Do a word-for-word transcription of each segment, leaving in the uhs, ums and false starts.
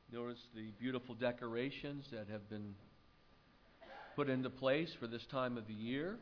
Notice the beautiful decorations that have been put into place for this time of the year.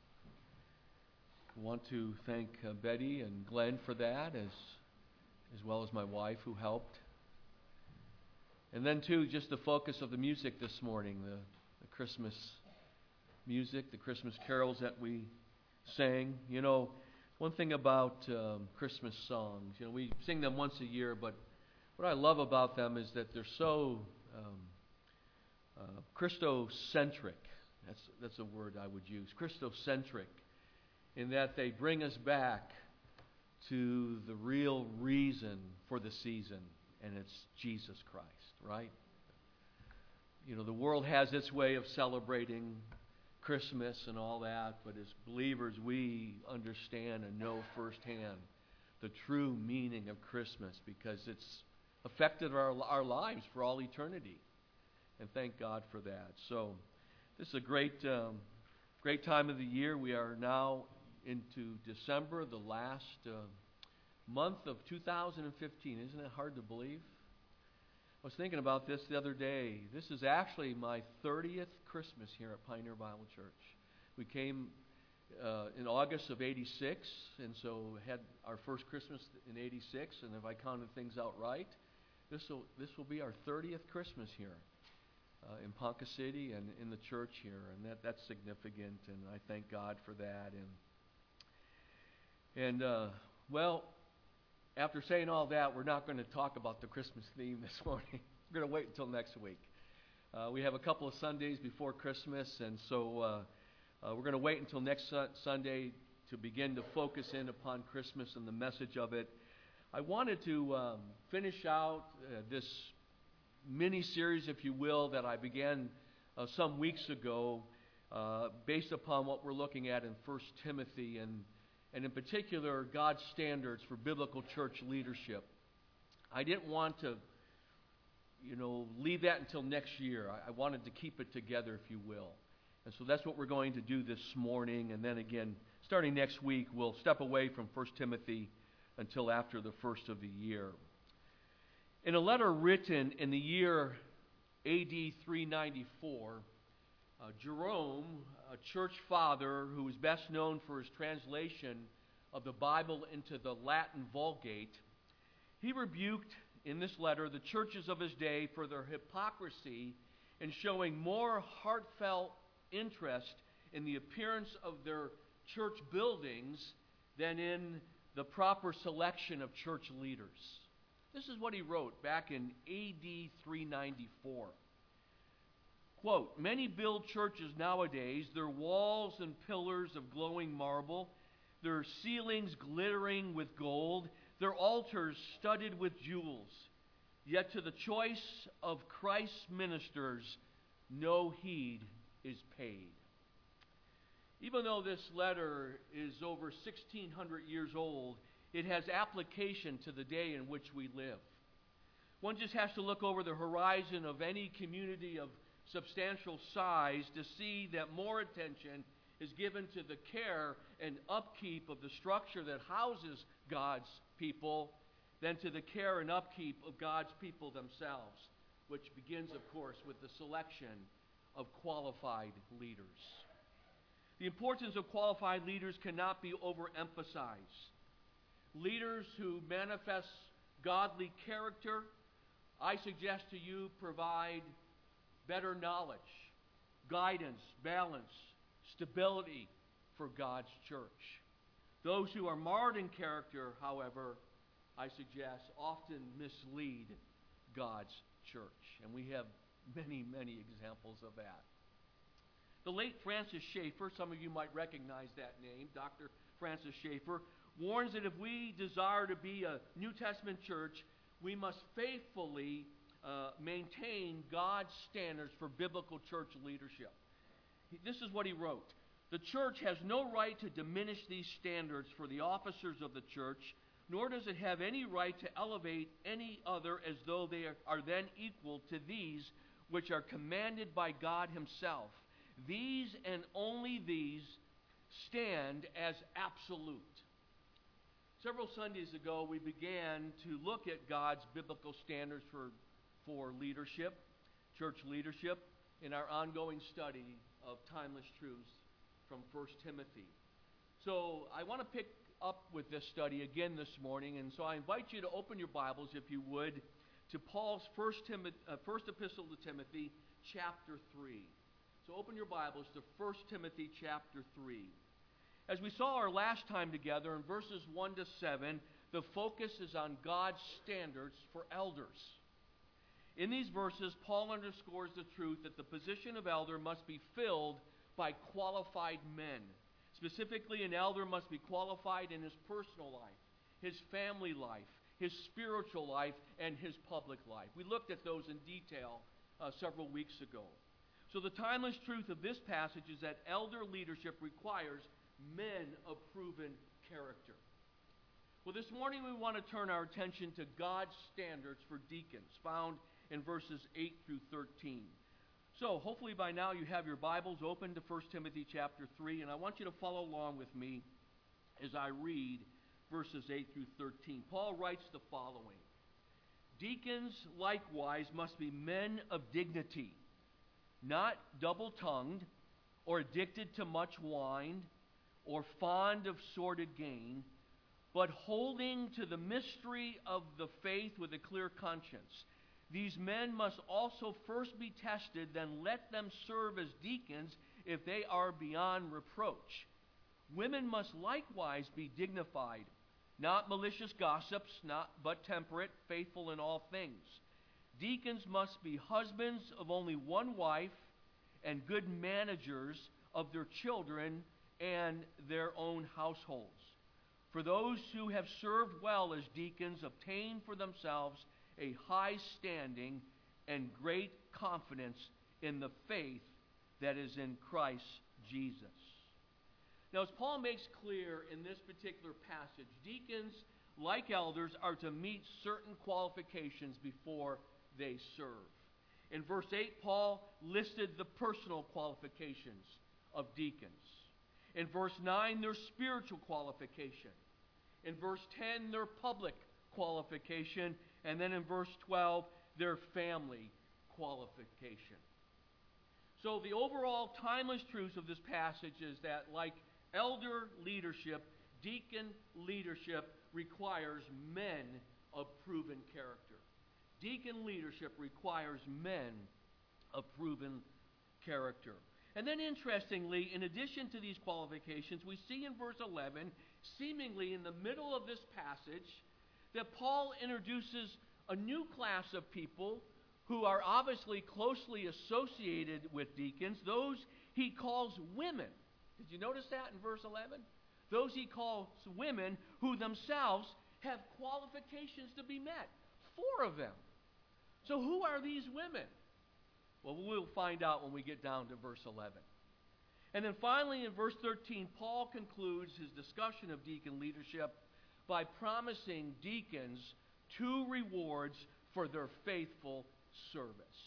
I want to thank uh, Betty and Glenn for that, as as well as my wife who helped. And then too, just the focus of the music this morning, the, the Christmas music, the Christmas carols that we sang. You know, one thing about um, Christmas songs, you know, we sing them once a year, but what I love about them is that they're so um, uh, Christocentric. That's that's a word I would use. Christocentric, in that they bring us back to the real reason for the season, and it's Jesus Christ, right? You know, the world has its way of celebrating Christmas and all that, but as believers, we understand and know firsthand the true meaning of Christmas, because it's affected our our lives for all eternity, and thank God for that. So, this is a great, um, great time of the year. We are now into December, the last uh, month of two thousand fifteen. Isn't it hard to believe? I was thinking about this the other day. This is actually my thirtieth Christmas here at Pioneer Bible Church. We came uh, in August of eighty-six, and so had our first Christmas in eighty-six, and if I counted things out right, this will this will be our thirtieth Christmas here uh, in Ponca City and in the church here, and that that's significant, and I thank God for that. And And, uh, well, after saying all that, we're not going to talk about the Christmas theme this morning. We're going to wait until next week. Uh, we have a couple of Sundays before Christmas, and so uh, uh, we're going to wait until next su- Sunday to begin to focus in upon Christmas and the message of it. I wanted to um, finish out uh, this mini-series, if you will, that I began uh, some weeks ago uh, based upon what we're looking at in First Timothy, and and in particular, God's standards for biblical church leadership. I didn't want to, you know, leave that until next year. I, I wanted to keep it together, if you will. And so that's what we're going to do this morning. And then again, starting next week, we'll step away from First Timothy until after the first of the year. In a letter written in the year A D three ninety-four, Uh, Jerome, a church father who is best known for his translation of the Bible into the Latin Vulgate, he rebuked in this letter the churches of his day for their hypocrisy in showing more heartfelt interest in the appearance of their church buildings than in the proper selection of church leaders. This is what he wrote back in A D three ninety-four. Quote, "Many build churches nowadays, their walls and pillars of glowing marble, their ceilings glittering with gold, their altars studded with jewels. Yet to the choice of Christ's ministers, no heed is paid." Even though this letter is over sixteen hundred years old, it has application to the day in which we live. One just has to look over the horizon of any community of substantial size to see that more attention is given to the care and upkeep of the structure that houses God's people than to the care and upkeep of God's people themselves, which begins, of course, with the selection of qualified leaders. The importance of qualified leaders cannot be overemphasized. Leaders who manifest godly character, I suggest to you, provide better knowledge, guidance, balance, stability for God's church. Those who are marred in character, however, I suggest, often mislead God's church. And we have many, many examples of that. The late Francis Schaeffer, some of you might recognize that name, Doctor Francis Schaeffer, warns that if we desire to be a New Testament church, we must faithfully Uh, maintain God's standards for biblical church leadership. He, this is what he wrote. "The church has no right to diminish these standards for the officers of the church, nor does it have any right to elevate any other as though they are, are then equal to these which are commanded by God himself. These and only these stand as absolute." Several Sundays ago, we began to look at God's biblical standards for for leadership, church leadership, in our ongoing study of timeless truths from First Timothy. So I want to pick up with this study again this morning, and so I invite you to open your Bibles, if you would, to Paul's first, Timoth- uh, first epistle to Timothy, chapter three. So open your Bibles to First Timothy chapter three. As we saw our last time together in verses one to seven, the focus is on God's standards for elders. In these verses, Paul underscores the truth that the position of elder must be filled by qualified men. Specifically, an elder must be qualified in his personal life, his family life, his spiritual life, and his public life. We looked at those in detail uh, several weeks ago. So the timeless truth of this passage is that elder leadership requires men of proven character. Well, this morning we want to turn our attention to God's standards for deacons, found in verses eight through thirteen. So, hopefully by now you have your Bibles open to First Timothy chapter three, and I want you to follow along with me as I read verses eight through thirteen. Paul writes the following: Deacons likewise must be men of dignity, not double-tongued, or addicted to much wine, or fond of sordid gain, but holding to the mystery of the faith with a clear conscience. These men must also first be tested, then let them serve as deacons if they are beyond reproach. Women must likewise be dignified, not malicious gossips, not but temperate, faithful in all things. Deacons must be husbands of only one wife and good managers of their children and their own households. For those who have served well as deacons obtain for themselves a high standing and great confidence in the faith that is in Christ Jesus. Now, as Paul makes clear in this particular passage, deacons, like elders, are to meet certain qualifications before they serve. In verse eight, Paul listed the personal qualifications of deacons. In verse nine, their spiritual qualification. In verse ten, their public qualification. And then in verse twelve, their family qualification. So the overall timeless truth of this passage is that, like elder leadership, deacon leadership requires men of proven character. Deacon leadership requires men of proven character. And then interestingly, in addition to these qualifications, we see in verse eleven, seemingly in the middle of this passage, that Paul introduces a new class of people who are obviously closely associated with deacons, those he calls women. Did you notice that in verse eleven? Those he calls women who themselves have qualifications to be met. Four of them. So who are these women? Well, we'll find out when we get down to verse eleven. And then finally in verse thirteen, Paul concludes his discussion of deacon leadership by promising deacons two rewards for their faithful service.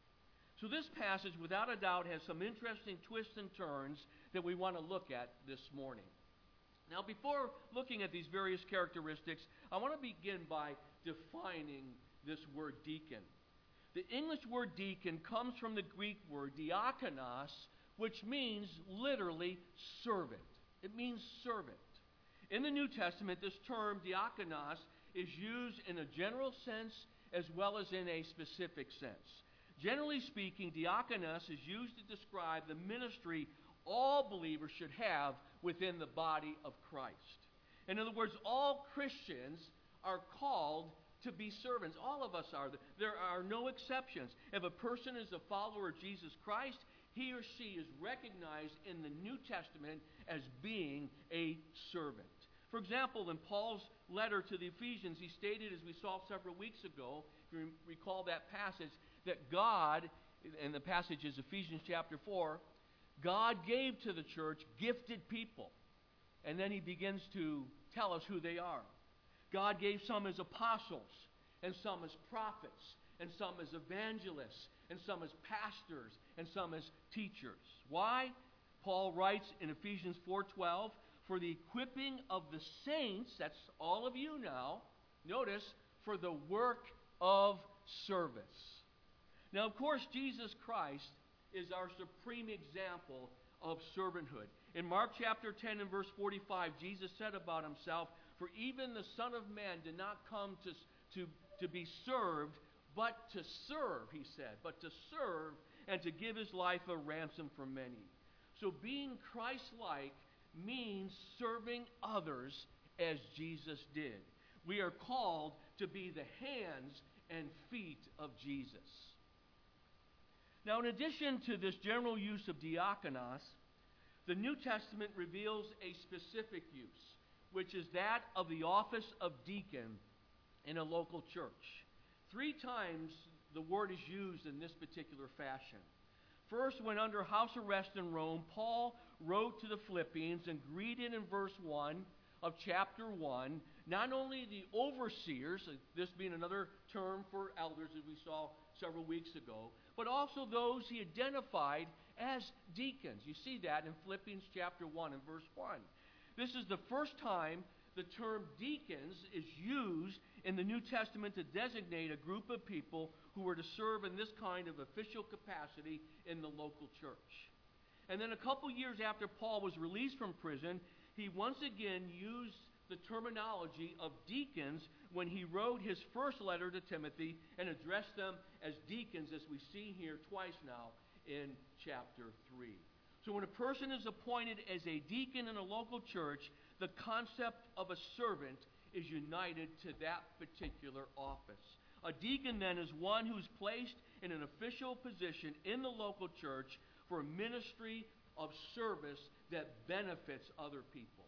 So this passage, without a doubt, has some interesting twists and turns that we want to look at this morning. Now, before looking at these various characteristics, I want to begin by defining this word deacon. The English word deacon comes from the Greek word diakonos, which means literally servant. It means servant. In the New Testament, this term diakonos is used in a general sense as well as in a specific sense. Generally speaking, diakonos is used to describe the ministry all believers should have within the body of Christ. In other words, all Christians are called to be servants. All of us are. There are no exceptions. If a person is a follower of Jesus Christ, he or she is recognized in the New Testament as being a servant. For example, in Paul's letter to the Ephesians, he stated, as we saw several weeks ago, if you recall that passage, that God, and the passage is Ephesians chapter four, God gave to the church gifted people. And then he begins to tell us who they are. God gave some as apostles, and some as prophets, and some as evangelists, and some as pastors, and some as teachers. Why? Paul writes in Ephesians four twelve, for the equipping of the saints, that's all of you now, notice, for the work of service. Now, of course, Jesus Christ is our supreme example of servanthood. In Mark chapter ten and verse forty-five, Jesus said about himself, "For even the Son of Man did not come to, to, to be served, but to serve," he said, "but to serve and to give his life a ransom for many." So being Christ-like means serving others as Jesus did. We are called to be the hands and feet of Jesus. Now, in addition to this general use of diakonos, the New Testament reveals a specific use, which is that of the office of deacon in a local church. Three times the word is used in this particular fashion. First, when under house arrest in Rome, Paul wrote to the Philippians and greeted in verse one of chapter one, not only the overseers, this being another term for elders as we saw several weeks ago, but also those he identified as deacons. You see that in Philippians chapter one and verse one. This is the first time the term deacons is used in the New Testament to designate a group of people who were to serve in this kind of official capacity in the local church. And then a couple years after Paul was released from prison, he once again used the terminology of deacons when he wrote his first letter to Timothy and addressed them as deacons, as we see here twice now in chapter three. So when a person is appointed as a deacon in a local church, the concept of a servant is united to that particular office. A deacon then is one who's placed in an official position in the local church for a ministry of service that benefits other people.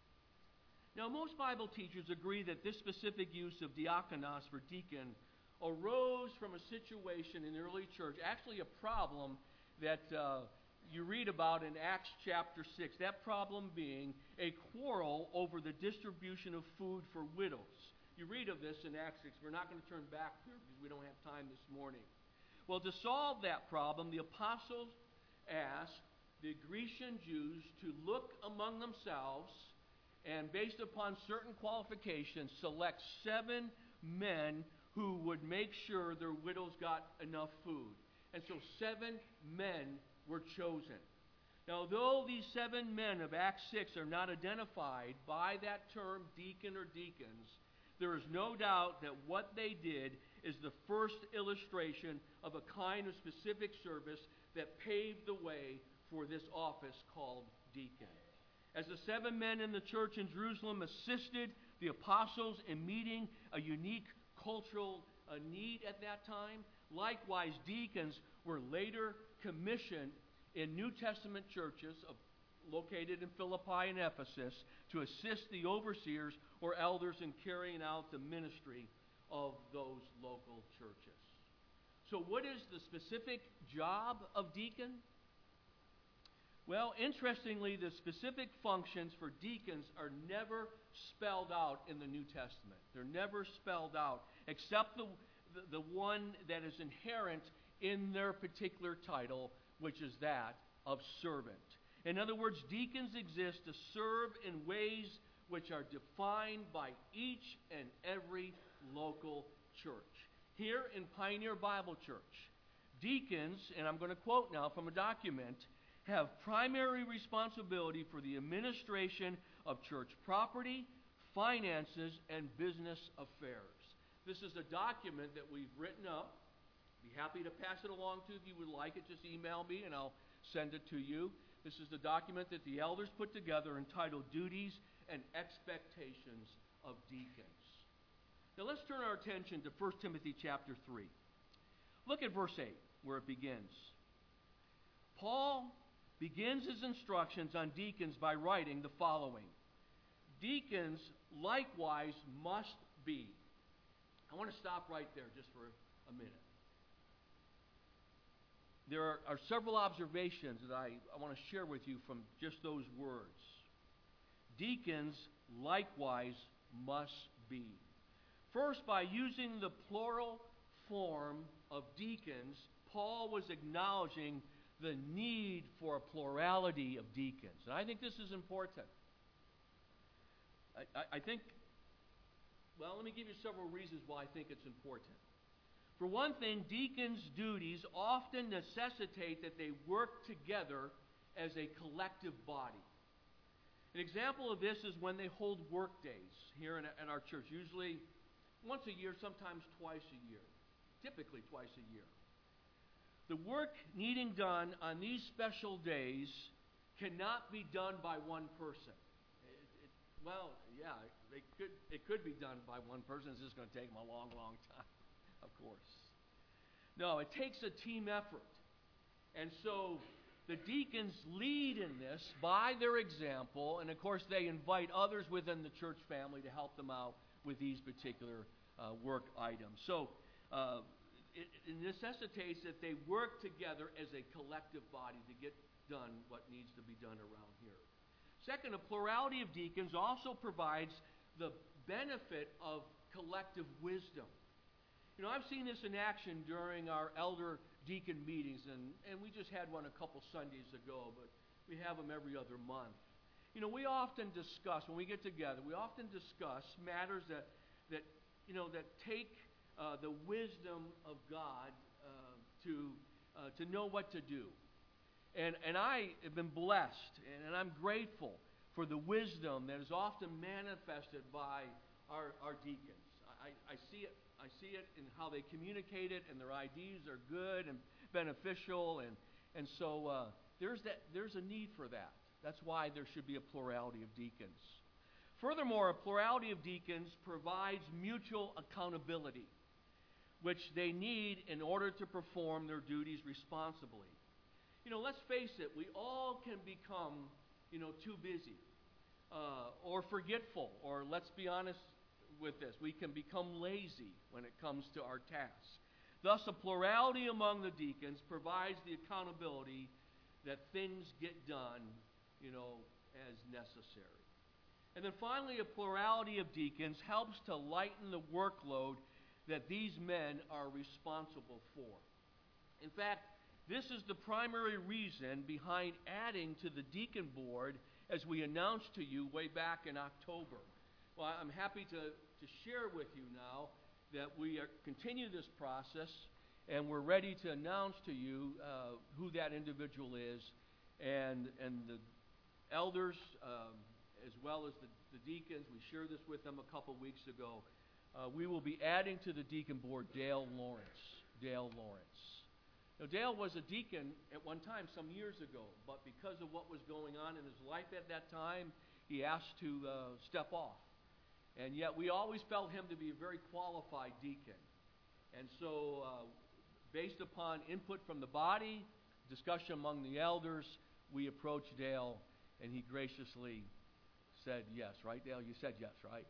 Now, most Bible teachers agree that this specific use of diakonos for deacon arose from a situation in the early church, actually a problem that uh, you read about in Acts chapter six. That problem being a quarrel over the distribution of food for widows. You read of this in Acts six. We're not going to turn back here because we don't have time this morning. Well, to solve that problem, the apostles asked the Grecian Jews to look among themselves and, based upon certain qualifications, select seven men who would make sure their widows got enough food. And so seven men were chosen. Now, though these seven men of Acts six are not identified by that term deacon or deacons, there is no doubt that what they did is the first illustration of a kind of specific service that paved the way for this office called deacon. As the seven men in the church in Jerusalem assisted the apostles in meeting a unique cultural uh, need at that time, likewise deacons were later commissioned in New Testament churches of, located in Philippi and Ephesus to assist the overseers or elders in carrying out the ministry of those local churches. So what is the specific job of deacon? Well, interestingly, the specific functions for deacons are never spelled out in the New Testament. They're never spelled out, except the, the, the one that is inherent in their particular title, which is that of servant. In other words, deacons exist to serve in ways which are defined by each and every local church. Here in Pioneer Bible Church, deacons, and I'm going to quote now from a document, have primary responsibility for the administration of church property, finances, and business affairs. This is a document that we've written up. Be happy to pass it along to you if you would like it. Just email me and I'll send it to you. This is the document that the elders put together entitled Duties and Expectations of Deacons. Now let's turn our attention to First Timothy chapter three. Look at verse eight where it begins. Paul begins his instructions on deacons by writing the following. Deacons likewise must be. I want to stop right there just for a minute. There are, are several observations that I, I want to share with you from just those words. Deacons likewise must be. First, by using the plural form of deacons, Paul was acknowledging the need for a plurality of deacons. And I think this is important. I, I, I think, well, let me give you several reasons why I think it's important. For one thing, deacons' duties often necessitate that they work together as a collective body. An example of this is when they hold work days here in, in our church, usually once a year, sometimes twice a year, typically twice a year. The work needing done on these special days cannot be done by one person. It, it, well, yeah, it could, it could be done by one person. It's just going to take them a long, long time. Of course. No, it takes a team effort. And so the deacons lead in this by their example, and of course they invite others within the church family to help them out with these particular uh, work items. So uh, it, it necessitates that they work together as a collective body to get done what needs to be done around here. Second, a plurality of deacons also provides the benefit of collective wisdom. You know, I've seen this in action during our elder deacon meetings, and, and we just had one a couple Sundays ago, but we have them every other month. You know, we often discuss, when we get together, we often discuss matters that, that you know, that take uh, the wisdom of God uh, to, uh, to know what to do. And, and I have been blessed, and, and I'm grateful for the wisdom that is often manifested by our, our deacons. I, I see it. I see it in how they communicate it, and their ideas are good and beneficial, and and so uh, there's that there's a need for that. That's why there should be a plurality of deacons. Furthermore, a plurality of deacons provides mutual accountability, which they need in order to perform their duties responsibly. You know, let's face it, we all can become, you know, too busy uh, or forgetful, or let's be honest with this, we can become lazy when it comes to our tasks. Thus, a plurality among the deacons provides the accountability that things get done, you know, as necessary. And then finally, a plurality of deacons helps to lighten the workload that these men are responsible for. In fact, this is the primary reason behind adding to the deacon board as we announced to you way back in October. Well, I'm happy to, to share with you now that we are, continue this process, and we're ready to announce to you uh, who that individual is, and and the elders, um, as well as the, the deacons. We shared this with them a couple weeks ago. Uh, we will be adding to the deacon board Dale Lawrence. Dale Lawrence. Now, Dale was a deacon at one time some years ago, but because of what was going on in his life at that time, he asked to uh, step off. And yet we always felt him to be a very qualified deacon. And so uh, based upon input from the body, discussion among the elders, we approached Dale, and he graciously said yes. Right, Dale? You said yes, right?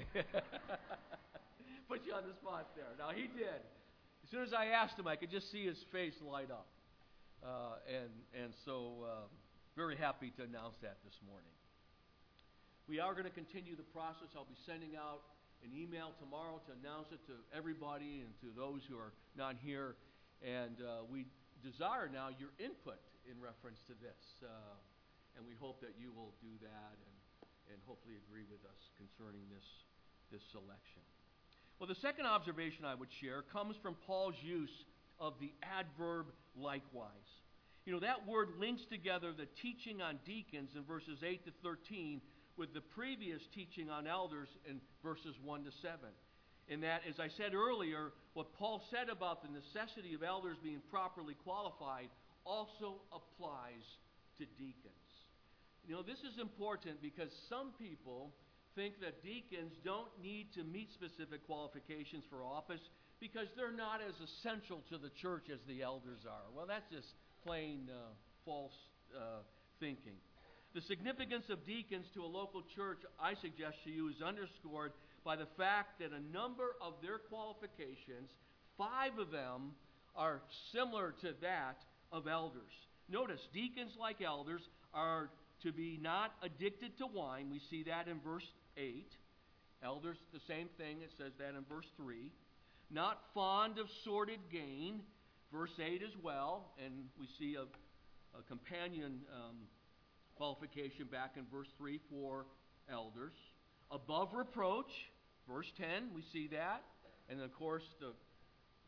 Put you on the spot there. Now, he did. As soon as I asked him, I could just see his face light up. Uh, and, and so uh, very happy to announce that this morning. We are going to continue the process. I'll be sending out an email tomorrow to announce it to everybody and to those who are not here. And uh, we desire now your input in reference to this. Uh, and we hope that you will do that and, and hopefully agree with us concerning this, this selection. Well, the second observation I would share comes from Paul's use of the adverb likewise. You know, that word links together the teaching on deacons in verses eight to thirteen with the previous teaching on elders in verses one to seven. In that, as I said earlier, what Paul said about the necessity of elders being properly qualified also applies to deacons. You know, this is important because some people think that deacons don't need to meet specific qualifications for office because they're not as essential to the church as the elders are. Well, that's just plain uh, false uh, thinking. The significance of deacons to a local church, I suggest to you, is underscored by the fact that a number of their qualifications, five of them, are similar to that of elders. Notice, deacons, like elders, are to be not addicted to wine. We see that in verse eight. Elders, the same thing. It says that in verse three. Not fond of sordid gain. Verse eight as well. And we see a, a companion um, qualification back in verse three for elders. Above reproach, verse ten, we see that. And of course, the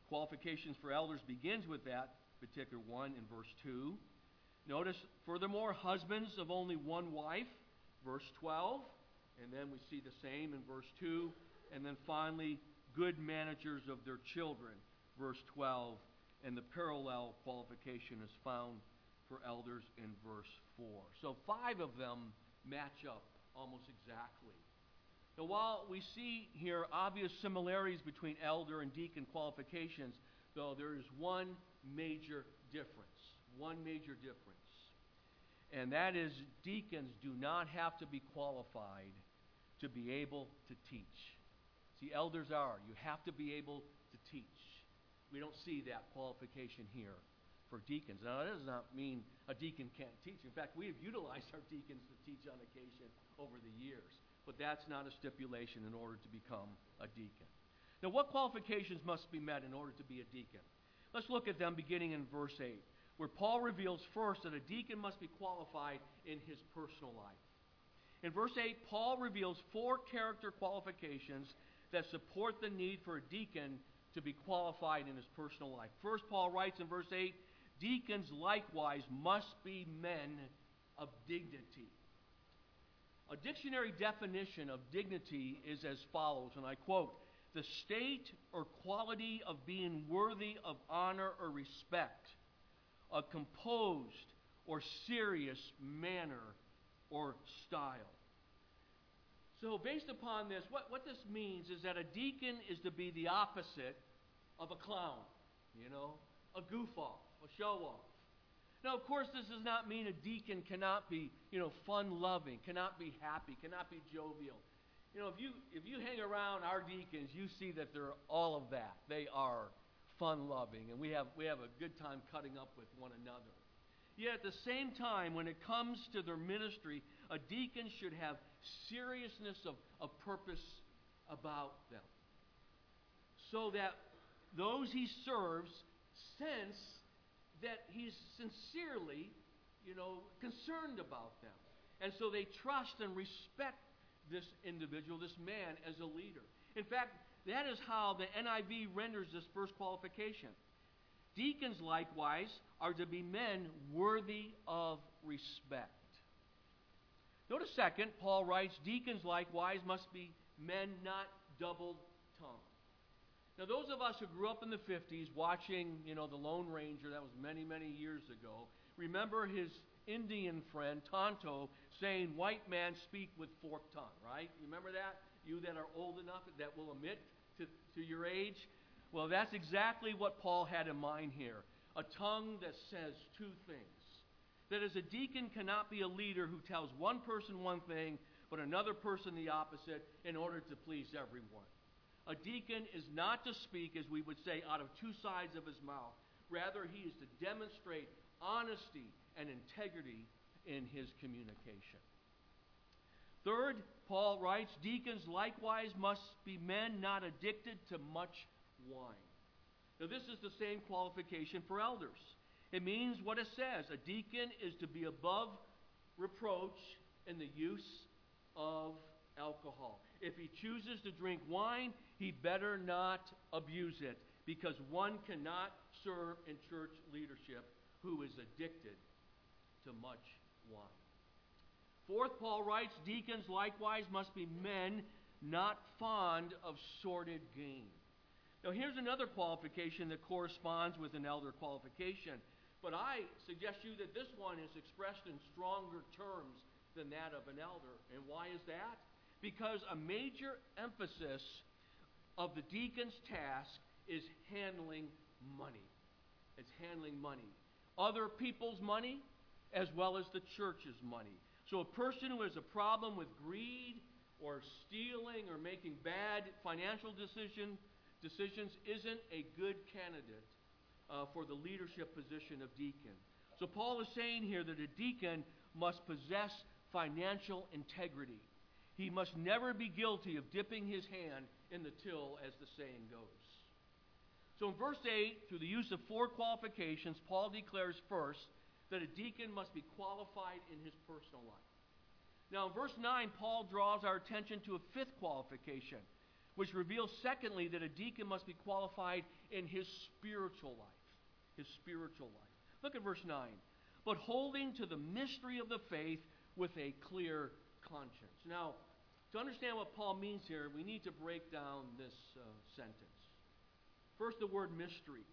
qualifications for elders begins with that particular one in verse two. Notice, furthermore, husbands of only one wife, verse twelve. And then we see the same in verse two. And then finally, good managers of their children, verse twelve. And the parallel qualification is found for elders in verse four. So five of them match up almost exactly. Now, while we see here obvious similarities between elder and deacon qualifications, though there is one major difference. One major difference. And that is, deacons do not have to be qualified to be able to teach. See, elders are. You have to be able to teach. We don't see that qualification here for deacons. Now, that does not mean a deacon can't teach. In fact, we have utilized our deacons to teach on occasion over the years. But that's not a stipulation in order to become a deacon. Now, what qualifications must be met in order to be a deacon? Let's look at them beginning in verse eight, where Paul reveals first that a deacon must be qualified in his personal life. In verse eight, Paul reveals four character qualifications that support the need for a deacon to be qualified in his personal life. First, Paul writes in verse eight, deacons likewise must be men of dignity. A dictionary definition of dignity is as follows, and I quote, the state or quality of being worthy of honor or respect, a composed or serious manner or style. So based upon this, what, what this means is that a deacon is to be the opposite of a clown, you know, a goof-off, a show-off. Now, of course, this does not mean a deacon cannot be, you know, fun-loving, cannot be happy, cannot be jovial. You know, if you if you hang around our deacons, you see that they're all of that. They are fun-loving, and we have we have a good time cutting up with one another. Yet at the same time, when it comes to their ministry, a deacon should have seriousness of, of purpose about them, so that those he serves sense that he's sincerely, you know, concerned about them. And so they trust and respect this individual, this man, as a leader. In fact, that is how the N I V renders this first qualification. Deacons, likewise, are to be men worthy of respect. Notice second, Paul writes, deacons, likewise, must be men not double-tongued. Now, those of us who grew up in the fifties watching, you know, the Lone Ranger, that was many, many years ago, remember his Indian friend, Tonto, saying, white man speak with forked tongue, right? You remember that? You that are old enough that will admit to, to your age? Well, that's exactly what Paul had in mind here. A tongue that says two things. That is, a deacon cannot be a leader who tells one person one thing, but another person the opposite in order to please everyone. A deacon is not to speak, as we would say, out of two sides of his mouth. Rather, he is to demonstrate honesty and integrity in his communication. Third, Paul writes, deacons likewise must be men not addicted to much wine. Now, this is the same qualification for elders. It means what it says. A deacon is to be above reproach in the use of alcohol. If he chooses to drink wine, he better not abuse it, because one cannot serve in church leadership who is addicted to much wine. Fourth, Paul writes, deacons likewise must be men not fond of sordid gain. Now, here's another qualification that corresponds with an elder qualification, but I suggest to you that this one is expressed in stronger terms than that of an elder. And why is that? Because a major emphasis of the deacon's task is handling money. It's handling money. Other people's money as well as the church's money. So a person who has a problem with greed or stealing or making bad financial decision, decisions isn't a good candidate uh, for the leadership position of deacon. So Paul is saying here that a deacon must possess financial integrity. He must never be guilty of dipping his hand in the till, as the saying goes. So in verse eight, through the use of four qualifications, Paul declares first that a deacon must be qualified in his personal life. Now in verse nine, Paul draws our attention to a fifth qualification, which reveals, secondly, that a deacon must be qualified in his spiritual life. His spiritual life. Look at verse nine. But holding to the mystery of the faith with a clear conscience. Now, to understand what Paul means here, we need to break down this uh, sentence. First, the word mystery.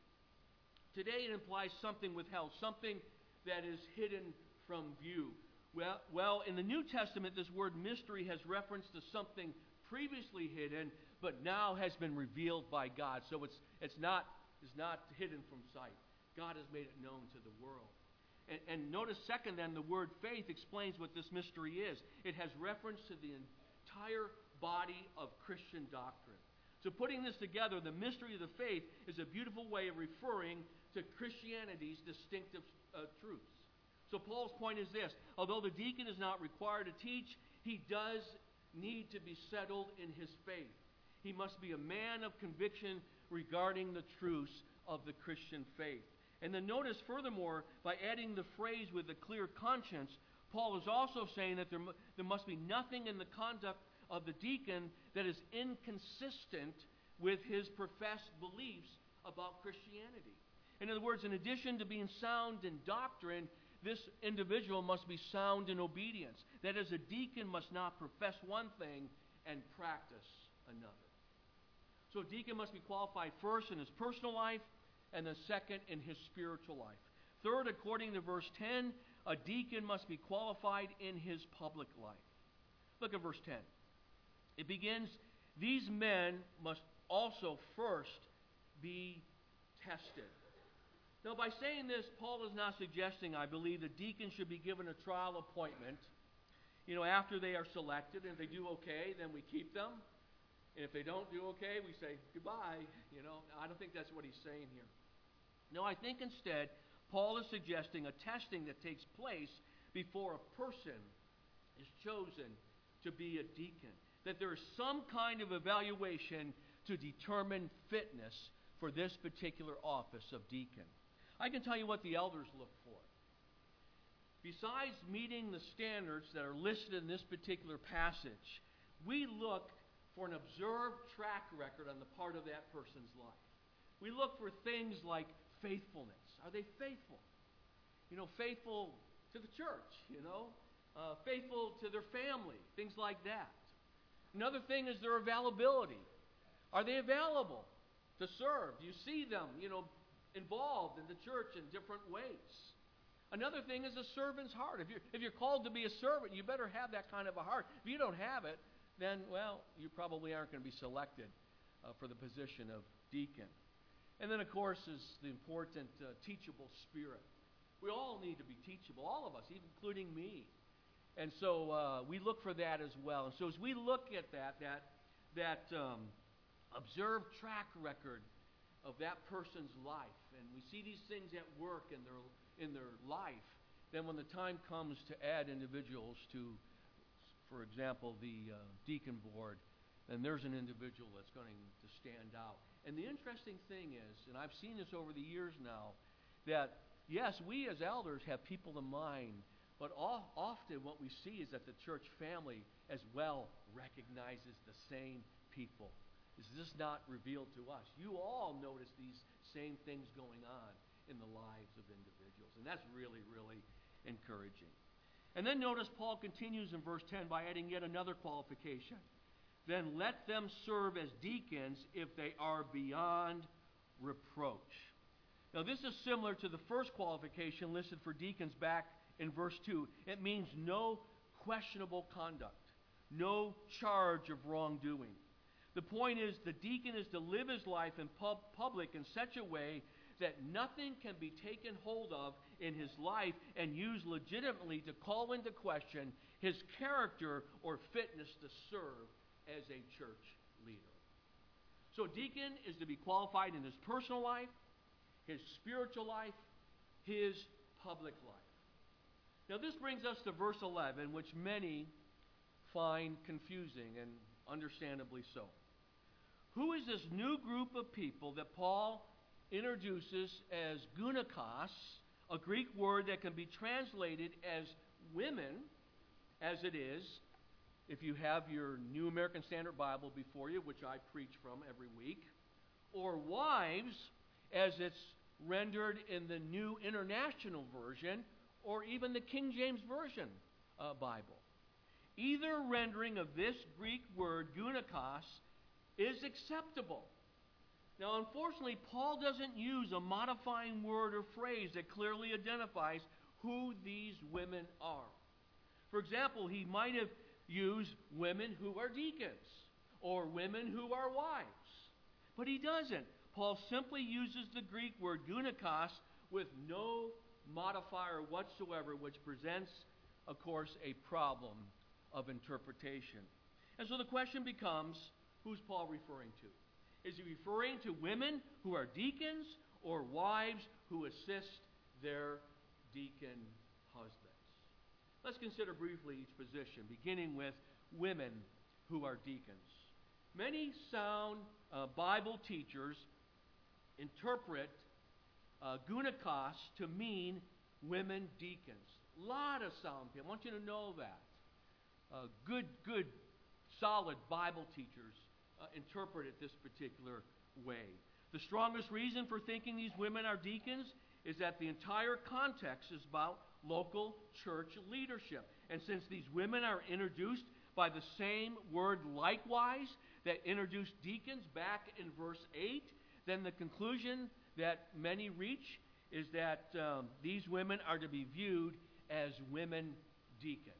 Today it implies something withheld, something that is hidden from view. Well, well, in the New Testament, this word mystery has reference to something previously hidden, but now has been revealed by God. So it's it's not it's not hidden from sight. God has made it known to the world. And, and notice, second, then, the word faith explains what this mystery is. It has reference to the entire body of Christian doctrine. So putting this together, the mystery of the faith is a beautiful way of referring to Christianity's distinctive uh, truths. So Paul's point is this: although the deacon is not required to teach, he does need to be settled in his faith. He must be a man of conviction regarding the truths of the Christian faith. And then notice, furthermore, by adding the phrase with a clear conscience, Paul is also saying that there, there must be nothing in the conduct of the deacon that is inconsistent with his professed beliefs about Christianity. In other words, in addition to being sound in doctrine, this individual must be sound in obedience. That is, a deacon must not profess one thing and practice another. So a deacon must be qualified first in his personal life, and then second in his spiritual life. Third, according to verse ten, a deacon must be qualified in his public life. Look at verse ten. It begins, these men must also first be tested. Now, by saying this, Paul is not suggesting, I believe, that deacons should be given a trial appointment, you know, after they are selected. And if they do okay, then we keep them. And if they don't do okay, we say goodbye. You know, I don't think that's what he's saying here. No, I think instead, Paul is suggesting a testing that takes place before a person is chosen to be a deacon. That there is some kind of evaluation to determine fitness for this particular office of deacon. I can tell you what the elders look for. Besides meeting the standards that are listed in this particular passage, we look for an observed track record on the part of that person's life. We look for things like faithfulness. Are they faithful? You know, faithful to the church, you know, uh, faithful to their family, things like that. Another thing is their availability. Are they available to serve? Do you see them, you know, involved in the church in different ways? Another thing is a servant's heart. If you're, if you're called to be a servant, you better have that kind of a heart. If you don't have it, then, well, you probably aren't going to be selected uh, for the position of deacon. And then, of course, is the important uh, teachable spirit. We all need to be teachable, all of us, including me. And so uh, we look for that as well. And so as we look at that, that, that um, observed track record of that person's life, and we see these things at work in their, in their life, then when the time comes to add individuals to, for example, the uh, deacon board, then there's an individual that's going to stand out. And the interesting thing is, and I've seen this over the years now, that yes, we as elders have people in mind, but all, often what we see is that the church family as well recognizes the same people. Is this not revealed to us? You all notice these same things going on in the lives of individuals. And that's really, really encouraging. And then notice Paul continues in verse ten by adding yet another qualification. Then let them serve as deacons if they are beyond reproach. Now this is similar to the first qualification listed for deacons back in verse two. It means no questionable conduct, no charge of wrongdoing. The point is, the deacon is to live his life in pub- public in such a way that nothing can be taken hold of in his life and used legitimately to call into question his character or fitness to serve as a church leader. So a deacon is to be qualified in his personal life, his spiritual life, his public life. Now this brings us to verse eleven, which many find confusing, and understandably so. Who is this new group of people that Paul introduces as gunakos, a Greek word that can be translated as women, as it is, if you have your New American Standard Bible before you, which I preach from every week, or wives, as it's rendered in the New International Version, or even the King James Version uh, Bible. Either rendering of this Greek word, gunikos, is acceptable. Now, unfortunately, Paul doesn't use a modifying word or phrase that clearly identifies who these women are. For example, he might have used women who are deacons or women who are wives. But he doesn't. Paul simply uses the Greek word gunikos with no modifier whatsoever, which presents, of course, a problem of interpretation. And so the question becomes, who's Paul referring to? Is he referring to women who are deacons or wives who assist their deacon husbands? Let's consider briefly each position, beginning with women who are deacons. Many sound uh, Bible teachers interpret uh, gunikos to mean women deacons. A lot of sound people. I want you to know that. Uh, good, good, solid Bible teachers uh, interpret it this particular way. The strongest reason for thinking these women are deacons is that the entire context is about local church leadership. And since these women are introduced by the same word likewise that introduced deacons back in verse eight, then the conclusion that many reach is that um, these women are to be viewed as women deacons.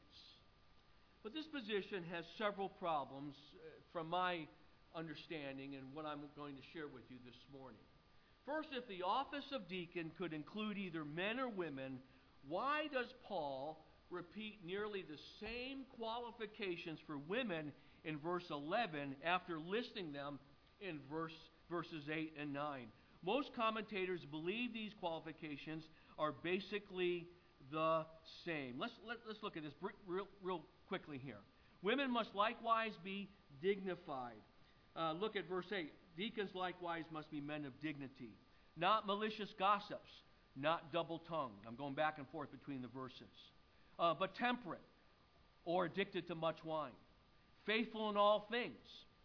But this position has several problems uh, from my understanding and what I'm going to share with you this morning. First, if the office of deacon could include either men or women, why does Paul repeat nearly the same qualifications for women in verse eleven after listing them in verse, verses eight and nine? Most commentators believe these qualifications are basically the same. Let's, let, let's look at this real, real quickly here. Women must likewise be dignified. Uh, look at verse eight. Deacons likewise must be men of dignity, not malicious gossips, not double-tongued. I'm going back and forth between the verses. Uh, but temperate, or addicted to much wine, faithful in all things,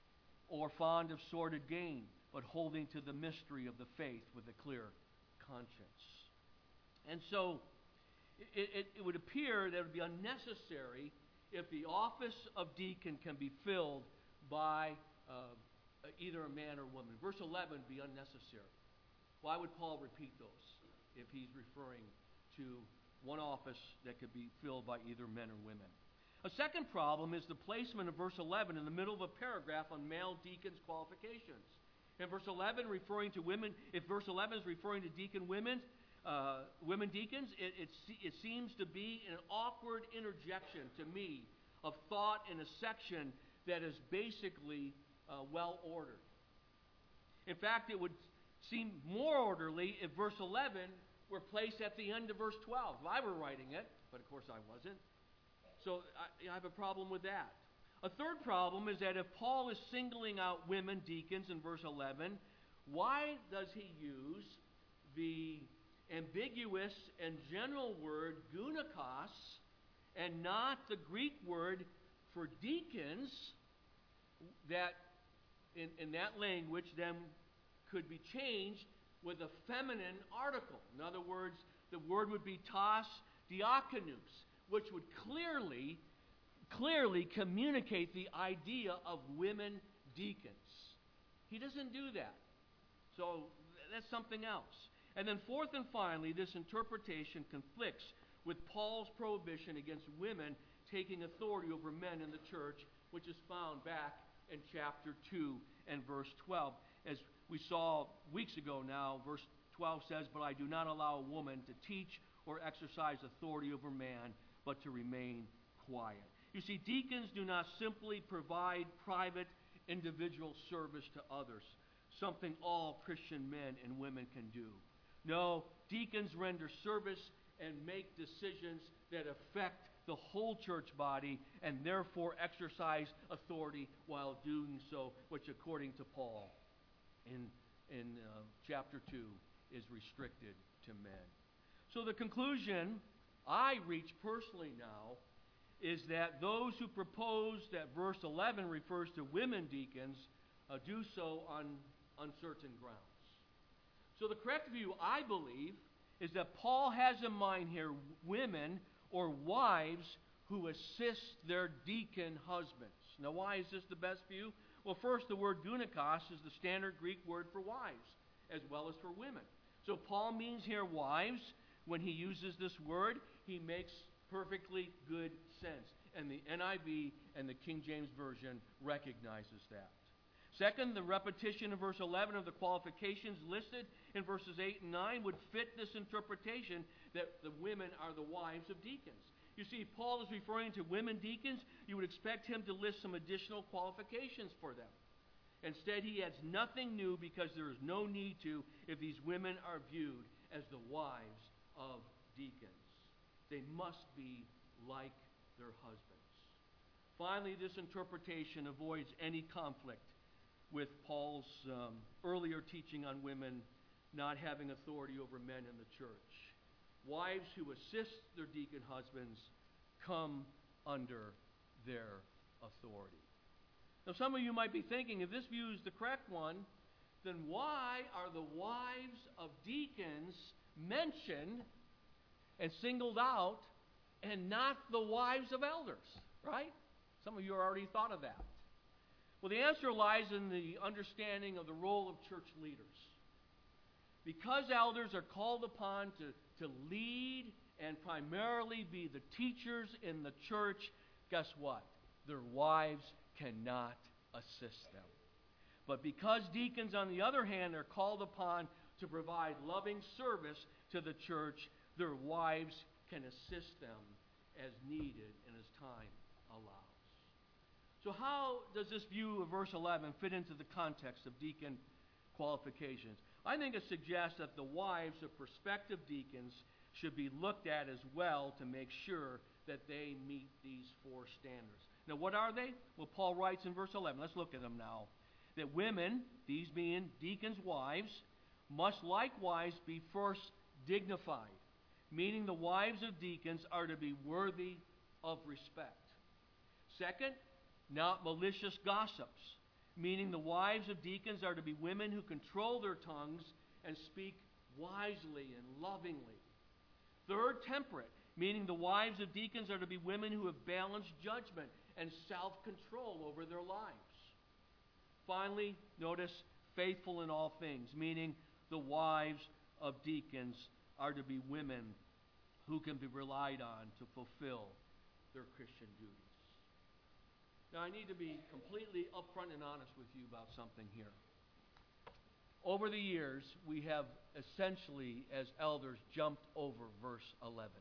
or fond of sordid gain, but holding to the mystery of the faith with a clear conscience. And so it, it, it would appear that it would be unnecessary if the office of deacon can be filled by uh, either a man or woman. Verse eleven would be unnecessary. Why would Paul repeat those if he's referring to one office that could be filled by either men or women? A second problem is the placement of verse eleven in the middle of a paragraph on male deacons' qualifications. In verse eleven, referring to women, if verse eleven is referring to deacon women, uh, women deacons, it, it, it seems to be an awkward interjection to me of thought in a section that is basically uh, well ordered. In fact, it would seem more orderly if verse eleven were placed at the end of verse twelve. If I were writing it, but of course I wasn't. So I, I have a problem with that. A third problem is that if Paul is singling out women deacons in verse eleven, why does he use the ambiguous and general word gunikos and not the Greek word for deacons that in, in that language then could be changed with a feminine article? In other words, the word would be tas diakonous, which would clearly clearly communicate the idea of women deacons. He doesn't do that. So that's something else. And then fourth and finally, this interpretation conflicts with Paul's prohibition against women taking authority over men in the church, which is found back in chapter two and verse twelve. As we saw weeks ago now, verse twelve says, "But I do not allow a woman to teach or exercise authority over man, but to remain quiet." You see, deacons do not simply provide private individual service to others, something all Christian men and women can do. No, deacons render service and make decisions that affect the whole church body and therefore exercise authority while doing so, which according to Paul in, in uh, chapter two is restricted to men. So the conclusion I reach personally now is that those who propose that verse eleven refers to women deacons uh, do so on uncertain grounds. So the correct view, I believe, is that Paul has in mind here women or wives who assist their deacon husbands. Now, why is this the best view? Well, first, the word gunikos is the standard Greek word for wives, as well as for women. So Paul means here wives. When he uses this word, he makes perfectly good sense. And the N I V and the King James Version recognizes that. Second, the repetition in verse eleven of the qualifications listed in verses eight and nine would fit this interpretation that the women are the wives of deacons. You see, Paul is referring to women deacons. You would expect him to list some additional qualifications for them. Instead, he adds nothing new because there is no need to if these women are viewed as the wives of deacons. They must be like their husbands. Finally, this interpretation avoids any conflict with Paul's um, earlier teaching on women not having authority over men in the church. Wives who assist their deacon husbands come under their authority. Now, some of you might be thinking, if this view is the correct one, then why are the wives of deacons mentioned and singled out and not the wives of elders, right? Some of you already thought of that. Well, the answer lies in the understanding of the role of church leaders. Because elders are called upon to, to lead and primarily be the teachers in the church, guess what? Their wives cannot assist them. But because deacons, on the other hand, are called upon to provide loving service to the church, their wives can assist them as needed and as time allows. So how does this view of verse eleven fit into the context of deacon qualifications? I think it suggests that the wives of prospective deacons should be looked at as well to make sure that they meet these four standards. Now, what are they? Well, Paul writes in verse eleven, let's look at them now, that women, these being deacons' wives, must likewise be first dignified, meaning the wives of deacons are to be worthy of respect. Second, not malicious gossips, meaning the wives of deacons are to be women who control their tongues and speak wisely and lovingly. Third, temperate, meaning the wives of deacons are to be women who have balanced judgment and self-control over their lives. Finally, notice faithful in all things, meaning the wives of deacons are to be women who can be relied on to fulfill their Christian duties. Now, I need to be completely upfront and honest with you about something here. Over the years, we have essentially, as elders, jumped over verse eleven.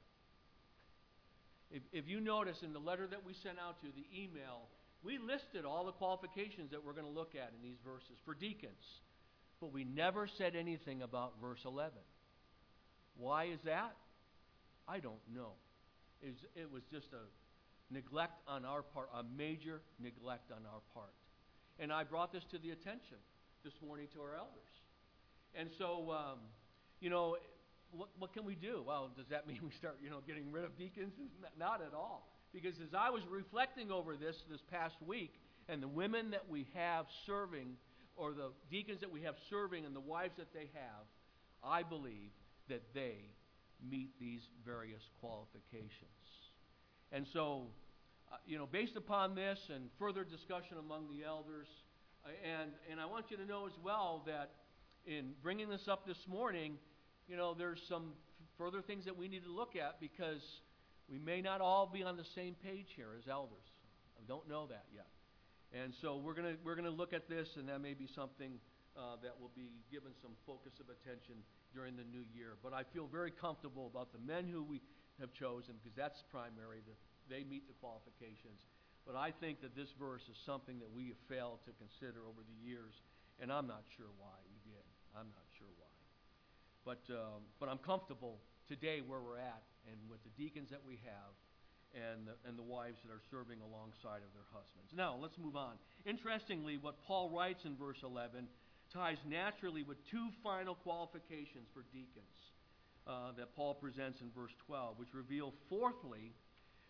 If, if you notice in the letter that we sent out to you, the email, we listed all the qualifications that we're going to look at in these verses for deacons. But we never said anything about verse eleven. Why is that? I don't know. It was, it was just a neglect on our part, a major neglect on our part. And I brought this to the attention this morning to our elders. And so, um, you know, what, what can we do? Well, does that mean we start, you know, getting rid of deacons? Not at all. Because as I was reflecting over this this past week, and the women that we have serving, or the deacons that we have serving, and the wives that they have, I believe that they meet these various qualifications. And so, uh, you know, based upon this and further discussion among the elders, uh, and, and I want you to know as well that in bringing this up this morning, you know, there's some f- further things that we need to look at because we may not all be on the same page here as elders. I don't know that yet. And so we're going to we're going to look at this, and that may be something uh, that will be given some focus of attention during the new year. But I feel very comfortable about the men who we have chosen because that's primary. The, they meet the qualifications. But I think that this verse is something that we have failed to consider over the years, and I'm not sure why we did. I'm not sure why. But um, but I'm comfortable today where we're at and with the deacons that we have and the, and the wives that are serving alongside of their husbands. Now, let's move on. Interestingly, what Paul writes in verse eleven ties naturally with two final qualifications for deacons uh, that Paul presents in verse twelve, which reveal, fourthly,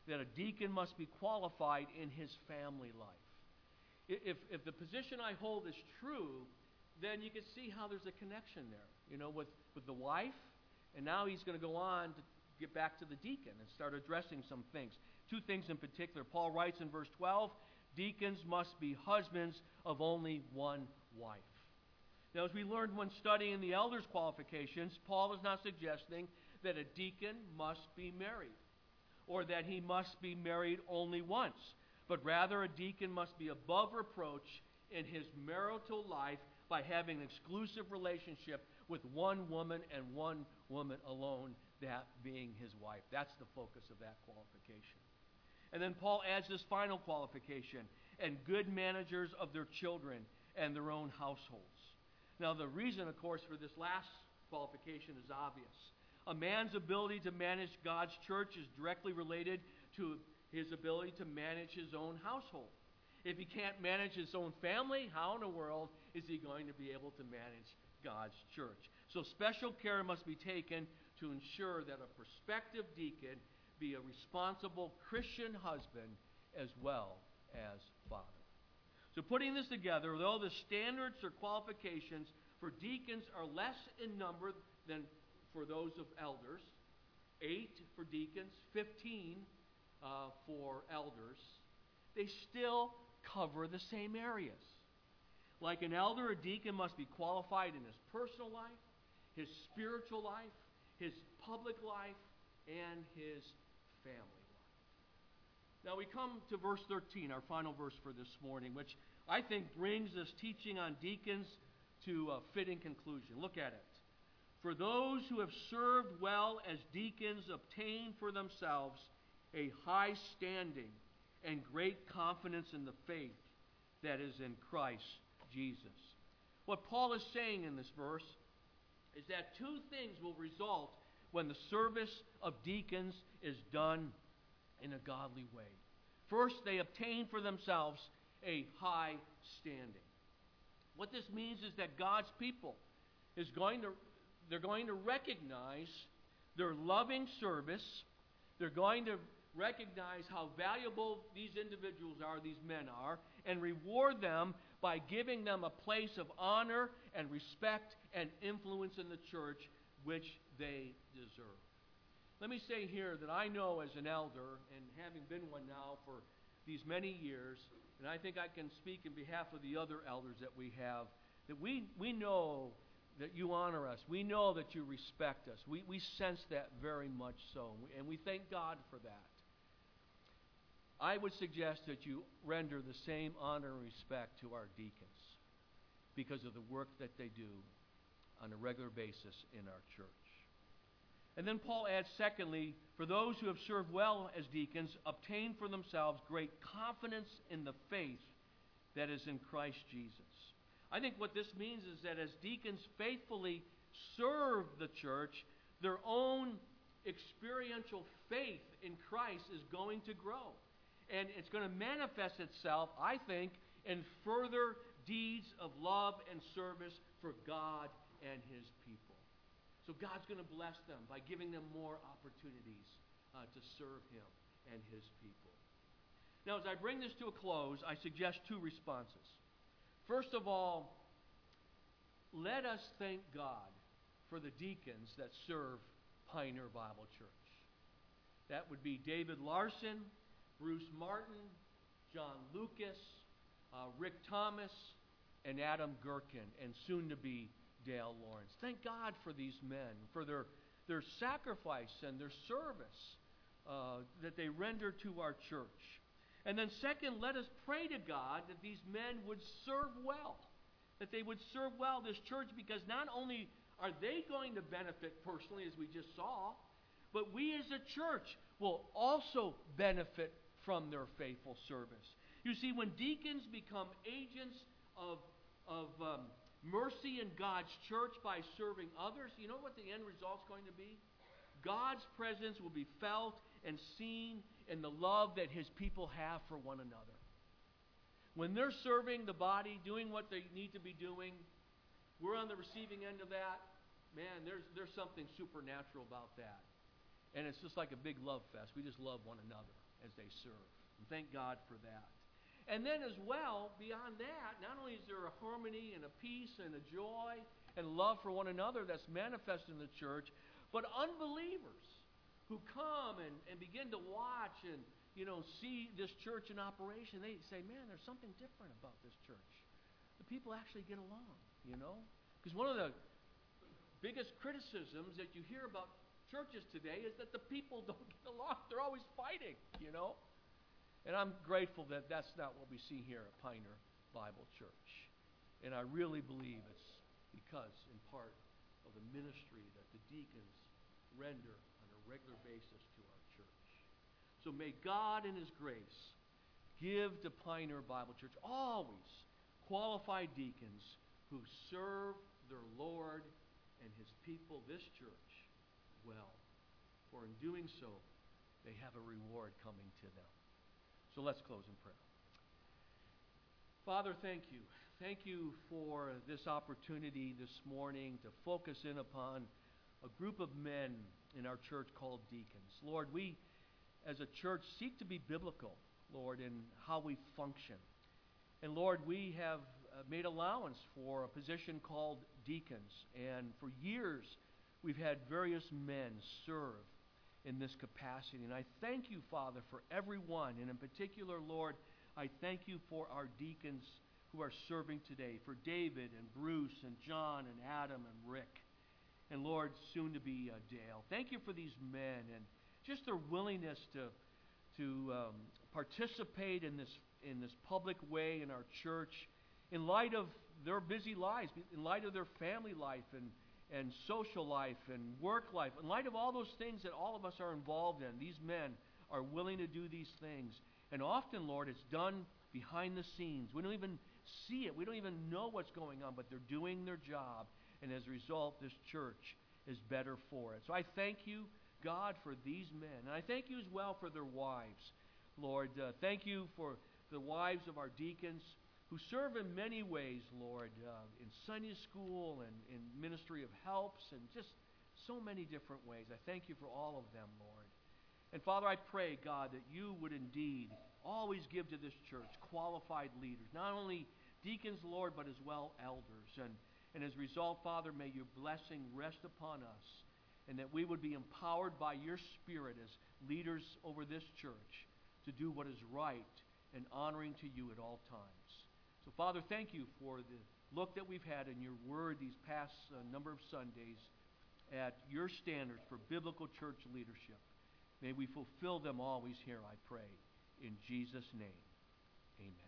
that a deacon must be qualified in his family life. If, if the position I hold is true, then you can see how there's a connection there, you know, with, with the wife, and now he's going to go on to get back to the deacon and start addressing some things. Two things in particular. Paul writes in verse twelve, deacons must be husbands of only one wife. Now, as we learned when studying the elders' qualifications, Paul is not suggesting that a deacon must be married or that he must be married only once, but rather a deacon must be above reproach in his marital life by having an exclusive relationship with one woman and one woman alone, that being his wife. That's the focus of that qualification. And then Paul adds this final qualification, and good managers of their children and their own households. Now, the reason, of course, for this last qualification is obvious. A man's ability to manage God's church is directly related to his ability to manage his own household. If he can't manage his own family, how in the world is he going to be able to manage God's church? So special care must be taken to ensure that a prospective deacon be a responsible Christian husband as well as father. So putting this together, though the standards or qualifications for deacons are less in number than for those of elders, eight for deacons, fifteen uh, for elders, they still cover the same areas. Like an elder, a deacon must be qualified in his personal life, his spiritual life, his public life, and his family life. Now we come to verse thirteen, our final verse for this morning, which I think brings this teaching on deacons to a fitting conclusion. Look at it. For those who have served well as deacons obtain for themselves a high standing and great confidence in the faith that is in Christ Jesus. What Paul is saying in this verse is that two things will result when the service of deacons is done in a godly way. First, they obtain for themselves a high standing. What this means is that God's people is going to they're going to recognize their loving service. They're going to recognize how valuable these individuals are, these men are, and reward them by giving them a place of honor and respect and influence in the church which they deserve. Let me say here that I know as an elder, and having been one now for these many years, and I think I can speak in behalf of the other elders that we have, that we, we know that you honor us. We know that you respect us. We, we sense that very much so, and we thank God for that. I would suggest that you render the same honor and respect to our deacons because of the work that they do on a regular basis in our church. And then Paul adds, secondly, for those who have served well as deacons, obtain for themselves great confidence in the faith that is in Christ Jesus. I think what this means is that as deacons faithfully serve the church, their own experiential faith in Christ is going to grow. And it's going to manifest itself, I think, in further deeds of love and service for God and His people. So God's going to bless them by giving them more opportunities uh, to serve Him and His people. Now, as I bring this to a close, I suggest two responses. First of all, let us thank God for the deacons that serve Pioneer Bible Church. That would be David Larson, Bruce Martin, John Lucas, uh, Rick Thomas, and Adam Gherkin, and soon to be Dale Lawrence. Thank God for these men, for their, their sacrifice and their service uh, that they render to our church. And then second, let us pray to God that these men would serve well, that they would serve well this church, because not only are they going to benefit personally, as we just saw, but we as a church will also benefit from their faithful service. You see, when deacons become agents of, of um, mercy in God's church by serving others, you know what the end result is going to be? God's presence will be felt and seen in the love that His people have for one another. When they're serving the body, doing what they need to be doing, we're on the receiving end of that. Man, there's, there's something supernatural about that. And it's just like a big love fest. We just love one another. as they serve. And thank God for that. And then as well, beyond that, not only is there a harmony and a peace and a joy and love for one another that's manifested in the church, but unbelievers who come and, and begin to watch and, you know, see this church in operation, they say, man, there's something different about this church. The people actually get along, you know? Because one of the biggest criticisms that you hear about churches today is that the people don't get along. They're always fighting, you know? And I'm grateful that that's not what we see here at Pioneer Bible Church. And I really believe it's because, in part, of the ministry that the deacons render on a regular basis to our church. So may God in His grace give to Pioneer Bible Church always qualified deacons who serve their Lord and His people, this church, well. For in doing so, they have a reward coming to them. So let's close in prayer. Father, thank you. Thank you for this opportunity this morning to focus in upon a group of men in our church called deacons. Lord, we as a church seek to be biblical, Lord, in how we function. And Lord, we have made allowance for a position called deacons. And for years, we've had various men serve in this capacity. And I thank you, Father, for everyone. And in particular, Lord, I thank you for our deacons who are serving today, for David and Bruce and John and Adam and Rick. And Lord, soon to be uh, Dale. Thank you for these men and just their willingness to to um, participate in this in this public way in our church, in light of their busy lives, in light of their family life and and social life and work life, in light of all those things that all of us are involved in. These men are willing to do these things. And often, Lord, it's done behind the scenes. We don't even see it. We don't even know what's going on, but they're doing their job. And as a result, this church is better for it. So I thank you, God, for these men. And I thank you as well for their wives. Lord, uh, thank you for the wives of our deacons who serve in many ways, Lord, uh, in Sunday school and in ministry of helps and just so many different ways. I thank you for all of them, Lord. And Father, I pray, God, that you would indeed always give to this church qualified leaders, not only deacons, Lord, but as well elders. And, and as a result, Father, may your blessing rest upon us and that we would be empowered by your Spirit as leaders over this church to do what is right and honoring to you at all times. So, Father, thank you for the look that we've had in your word these past uh, number of Sundays at your standards for biblical church leadership. May we fulfill them always here, I pray. In Jesus' name, amen.